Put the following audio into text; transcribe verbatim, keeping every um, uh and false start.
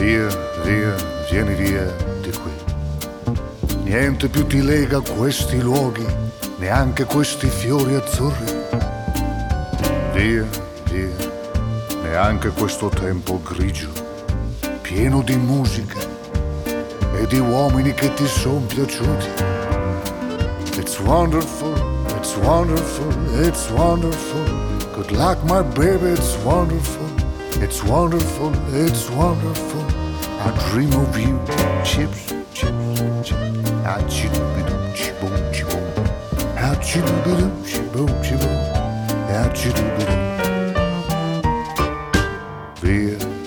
Via, via, vieni via di qui. Niente più ti lega a questi luoghi, neanche questi fiori azzurri. Via, via, neanche questo tempo grigio, pieno di musica e di uomini che ti son piaciuti. It's wonderful, it's wonderful, it's wonderful. Good luck, my baby, it's wonderful. It's wonderful, it's wonderful. I dream of you. Chips, chips, chips. Ah, chidoo-bidoo, chiboom, chiboom. Ah, chidoo-bidoo, chiboom, chiboom. Ah, chidoo-bidoo.